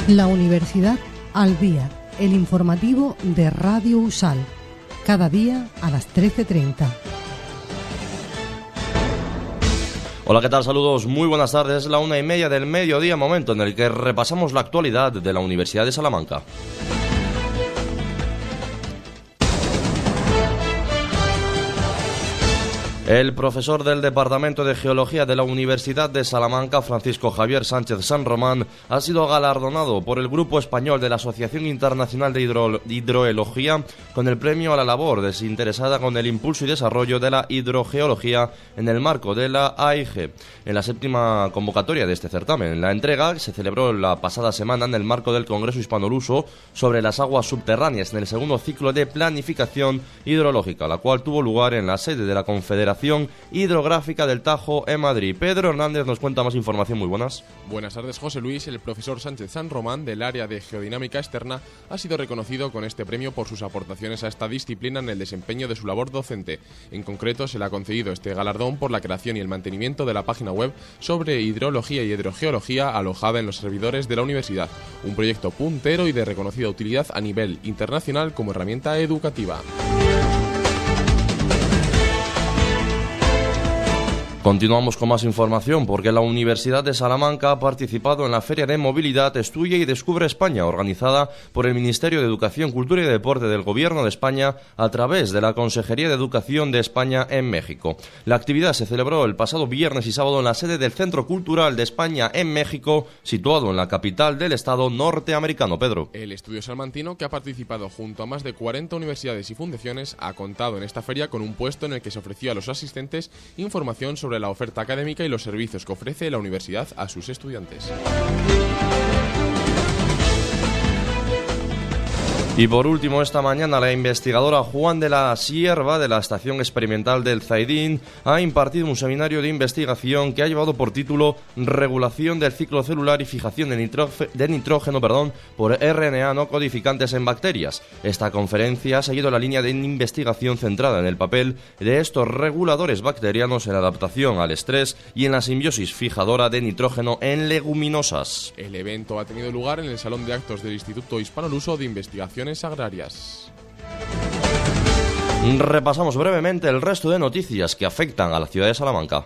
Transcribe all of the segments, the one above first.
La Universidad al Día, el informativo de Radio USAL, cada día a las 13:30. Hola, ¿qué tal? Saludos, muy buenas tardes. Es la 1:30 del mediodía, momento en el que repasamos la actualidad de la Universidad de Salamanca. El profesor del Departamento de Geología de la Universidad de Salamanca, Francisco Javier Sánchez San Román, ha sido galardonado por el Grupo Español de la Asociación Internacional de Hidrogeología con el premio a la labor desinteresada con el impulso y desarrollo de la hidrogeología en el marco de la AIG, en la 7ª convocatoria de este certamen. La entrega se celebró la pasada semana en el marco del Congreso Hispano-Luso sobre las aguas subterráneas en el segundo ciclo de planificación hidrológica, la cual tuvo lugar en la sede de la Confederación Hidrográfica del Tajo en Madrid. Pedro Hernández nos cuenta más información. Muy buenas. Buenas tardes, José Luis. El profesor Sánchez San Román, del área de Geodinámica Externa, ha sido reconocido con este premio por sus aportaciones a esta disciplina en el desempeño de su labor docente. En concreto, se le ha concedido este galardón por la creación y el mantenimiento de la página web sobre hidrología y hidrogeología alojada en los servidores de la universidad, un proyecto puntero y de reconocida utilidad a nivel internacional como herramienta educativa. Continuamos con más información porque la Universidad de Salamanca ha participado en la Feria de Movilidad Estudia y Descubre España, organizada por el Ministerio de Educación, Cultura y Deporte del Gobierno de España a través de la Consejería de Educación de España en México. La actividad se celebró el pasado viernes y sábado en la sede del Centro Cultural de España en México, situado en la capital del estado norteamericano. Pedro. El estudio salmantino, que ha participado junto a más de 40 universidades y fundaciones, ha contado en esta feria con un puesto en el que se ofreció a los asistentes información sobre la oferta académica y los servicios que ofrece la universidad a sus estudiantes. Y por último, esta mañana la investigadora Juan de la Sierva de la Estación Experimental del Zaidín ha impartido un seminario de investigación que ha llevado por título Regulación del ciclo celular y fijación de nitrógeno por RNA no codificantes en bacterias. Esta conferencia ha seguido la línea de investigación centrada en el papel de estos reguladores bacterianos en la adaptación al estrés y en la simbiosis fijadora de nitrógeno en leguminosas. El evento ha tenido lugar en el Salón de Actos del Instituto Hispano-Luso de Investigación Agrarias. Repasamos brevemente el resto de noticias que afectan a la ciudad de Salamanca.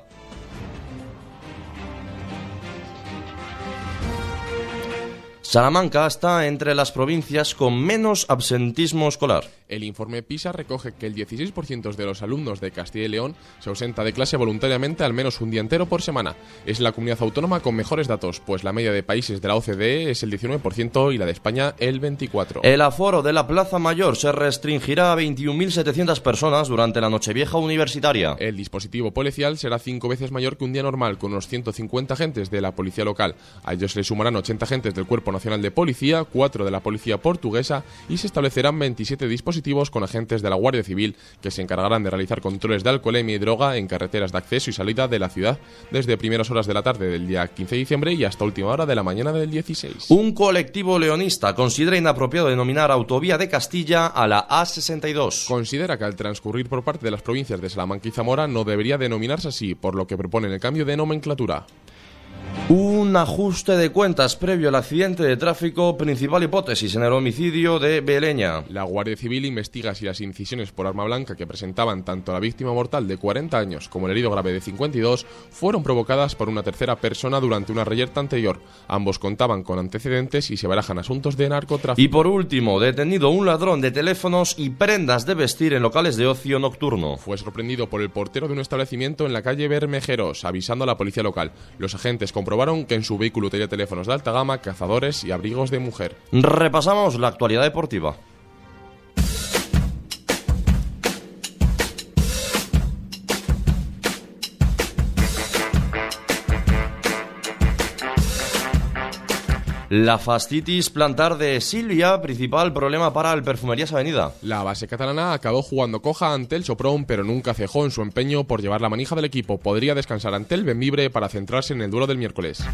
Salamanca está entre las provincias con menos absentismo escolar. El informe PISA recoge que el 16% de los alumnos de Castilla y León se ausenta de clase voluntariamente al menos un día entero por semana. Es la comunidad autónoma con mejores datos, pues la media de países de la OCDE es el 19% y la de España el 24%. El aforo de la Plaza Mayor se restringirá a 21.700 personas durante la Nochevieja universitaria. El dispositivo policial será 5 veces mayor que un día normal, con unos 150 agentes de la policía local. A ellos se le sumarán 80 agentes del Cuerpo Nacional de Policía, 4 de la Policía Portuguesa y se establecerán 27 dispositivos con agentes de la Guardia Civil que se encargarán de realizar controles de alcoholemia y droga en carreteras de acceso y salida de la ciudad desde primeras horas de la tarde del día 15 de diciembre y hasta última hora de la mañana del 16. Un colectivo leonista considera inapropiado denominar Autovía de Castilla a la A62. Considera que al transcurrir por parte de las provincias de Salamanca y Zamora no debería denominarse así, por lo que proponen el cambio de nomenclatura. Un ajuste de cuentas previo al accidente de tráfico, principal hipótesis en el homicidio de Beleña. La Guardia Civil investiga si las incisiones por arma blanca que presentaban tanto la víctima mortal de 40 años como el herido grave de 52 fueron provocadas por una tercera persona durante una reyerta anterior. Ambos contaban con antecedentes y se barajan asuntos de narcotráfico. Y por último, detenido un ladrón de teléfonos y prendas de vestir en locales de ocio nocturno. Fue sorprendido por el portero de un establecimiento en la calle Bermejeros, avisando a la policía local. Los agentes comprobaron que en su vehículo tenía teléfonos de alta gama, cazadores y abrigos de mujer. Repasamos la actualidad deportiva. La fascitis plantar de Silvia, principal problema para el Perfumerías Avenida. La base catalana acabó jugando coja ante el Sopron, pero nunca cejó en su empeño por llevar la manija del equipo. Podría descansar ante el Bembibre para centrarse en el duelo del miércoles.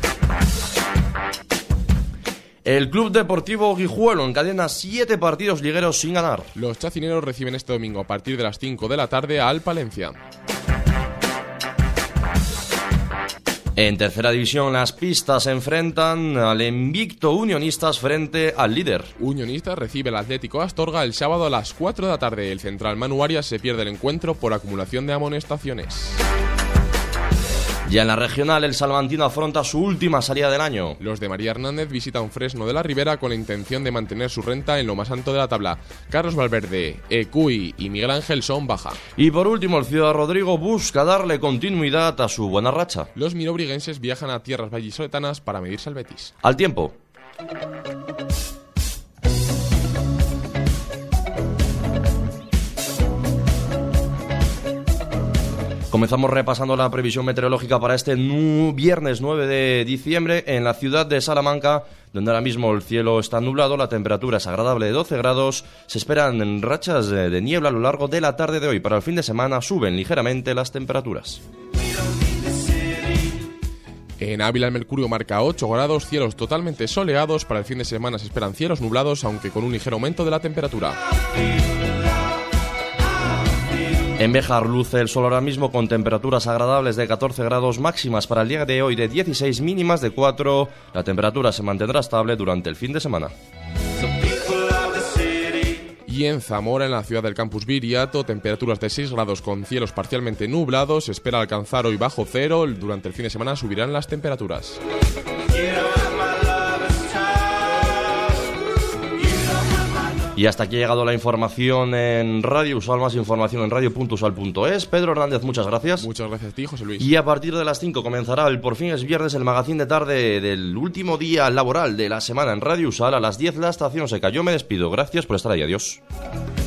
El Club Deportivo Guijuelo encadena 7 partidos ligueros sin ganar. Los chacineros reciben este domingo a partir de las 5 de la tarde al Palencia. En tercera división, las Pistas se enfrentan al invicto Unionistas frente al líder. Unionistas recibe el Atlético Astorga el sábado a las 4 de la tarde. El central Manu Arias se pierde el encuentro por acumulación de amonestaciones. Ya en la regional, el salmantino afronta su última salida del año. Los de María Hernández visitan Fresno de la Ribera con la intención de mantener su renta en lo más alto de la tabla. Carlos Valverde, Ecuy y Miguel Ángel son baja. Y por último, el Ciudad Rodrigo busca darle continuidad a su buena racha. Los mirobriguenses viajan a tierras vallisoletanas para medirse al Betis. Al tiempo. Comenzamos repasando la previsión meteorológica para este viernes 9 de diciembre en la ciudad de Salamanca, donde ahora mismo el cielo está nublado, la temperatura es agradable de 12 grados, se esperan rachas de niebla a lo largo de la tarde de hoy. Para el fin de semana suben ligeramente las temperaturas. En Ávila el mercurio marca 8 grados, cielos totalmente soleados. Para el fin de semana se esperan cielos nublados, aunque con un ligero aumento de la temperatura. En Béjar luce el sol ahora mismo con temperaturas agradables de 14 grados, máximas para el día de hoy de 16, mínimas de 4. La temperatura se mantendrá estable durante el fin de semana. Y en Zamora, en la ciudad del campus Viriato, temperaturas de 6 grados con cielos parcialmente nublados. Se espera alcanzar hoy bajo cero. Durante el fin de semana subirán las temperaturas. Y hasta aquí ha llegado la información en Radio Usal. Más información en radio.usal.es. Pedro Hernández, muchas gracias. Muchas gracias a ti, José Luis. Y a partir de las 5 comenzará el Por fin es viernes, el magazín de tarde del último día laboral de la semana en Radio Usal. A las 10 la estación seca. Yo me despido. Gracias por estar ahí. Adiós.